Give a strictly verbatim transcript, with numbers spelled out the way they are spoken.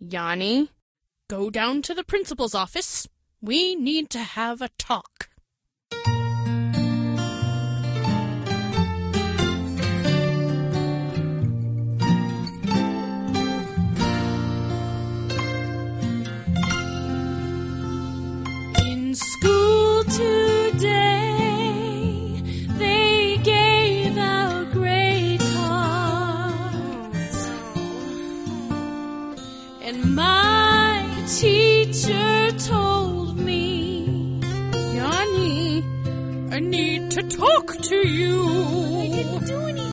Yanni, go down to the principal's office. We need to have a talk. In school today, they gave out grade cards, and my teacher told me, Yanni, I need to talk to you.